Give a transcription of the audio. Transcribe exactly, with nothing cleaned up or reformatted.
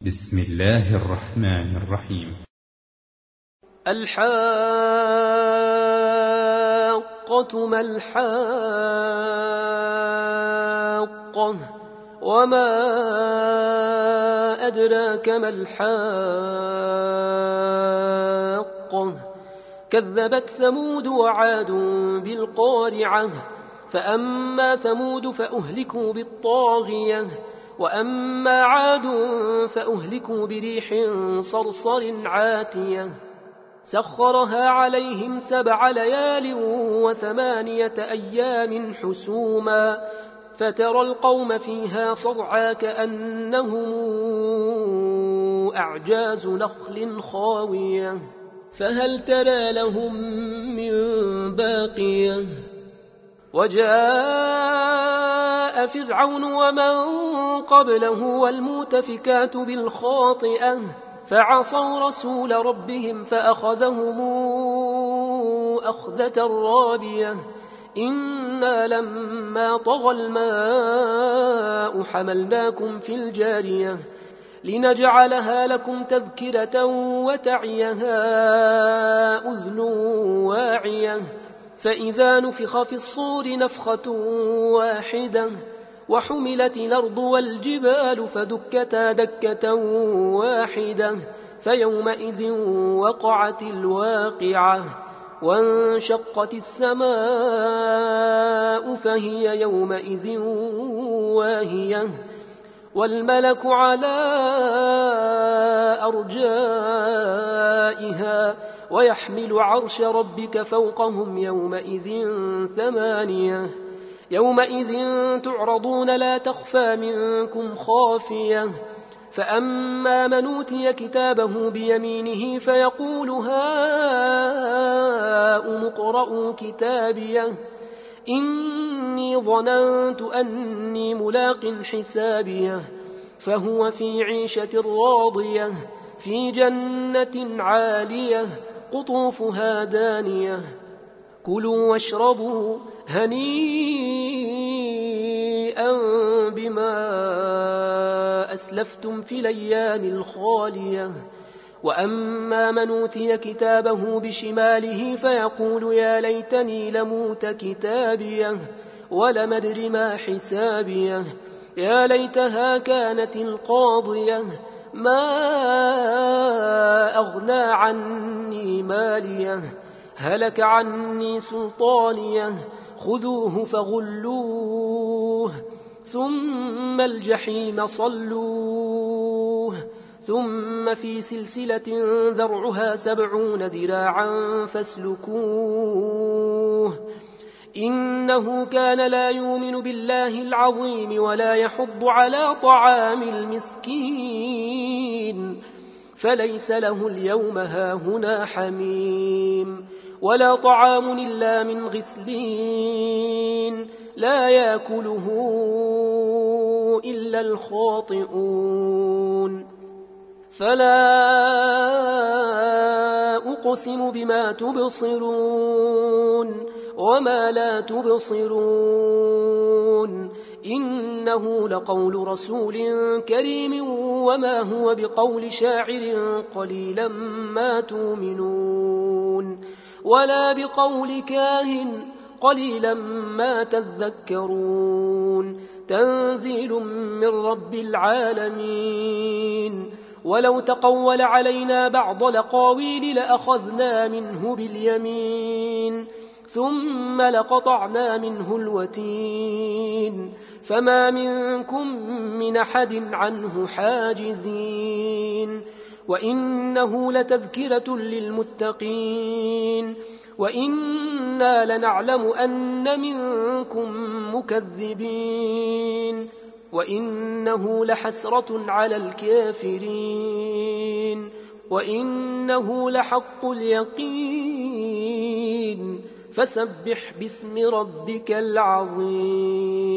بسم الله الرحمن الرحيم. الحاقة ما الحاقة وما أدراك ما الحاقة كذبت ثمود وعاد بالقارعة فأما ثمود فأهلكوا بالطاغية وأما عاد فأهلكوا بريح صرصر عاتية سخرها عليهم سبع ليال وثمانية أيام حسوما فترى القوم فيها صرعى كأنهم أعجاز نخل خاوية فهل ترى لهم من باقية وجاء فرعون ومن قبله والمؤتفكات بالخاطئة فعصوا رسول ربهم فأخذهم أخذة رابية إنا لما طغى الماء حملناكم في الجارية لنجعلها لكم تذكرة وتعيها أذن واعية فإذا نفخ في الصور نفخة واحدة وحملت الأرض والجبال فدكتا دكة واحدة فيومئذ وقعت الواقعة وانشقت السماء فهي يومئذ واهية والملك على أرجائها ويحمل عرش ربك فوقهم يومئذ ثمانية يومئذ تعرضون لا تخفى منكم خافية فأما من أوتي كتابه بيمينه فيقول هاؤم اقرءوا كتابيه إني ظننت أني ملاق حسابيه فهو في عيشة راضية في جنة عالية قطوفها دانية كلوا واشربوا هنيئا بما أسلفتم في الأيام الخالية وأما من أوتي كتابه بشماله فيقول يا ليتني لموت كتابيه ولم أدر ما حسابيه يا ليتها كانت القاضية ما أغنى عني ماليه هلك عني سلطانيه خذوه فغلوه ثم الجحيم صلوه ثم في سلسلة ذرعها سبعون ذراعا فاسلكوه إنه كان لا يؤمن بالله العظيم ولا يحض على طعام المسكين فليس له اليوم هاهنا حميم ولا طعام إلا من غسلين لا يأكله إلا الخاطئون فلا أقسم بما تبصرون وما لا تبصرون إنه لقول رسول كريم وما هو بقول شاعر قليلا ما تؤمنون ولا بقول كاهن قليلا ما تذكرون تنزيل من رب العالمين ولو تقول علينا بعض الأقاويل لأخذنا منه باليمين ثم لقطعنا منه الوتين فما منكم من أحد عنه حاجزين وإنه لتذكرة للمتقين وإنا لنعلم أن منكم مكذبين وإنه لحسرة على الكافرين وإنه لحق اليقين فسبح باسم ربك العظيم.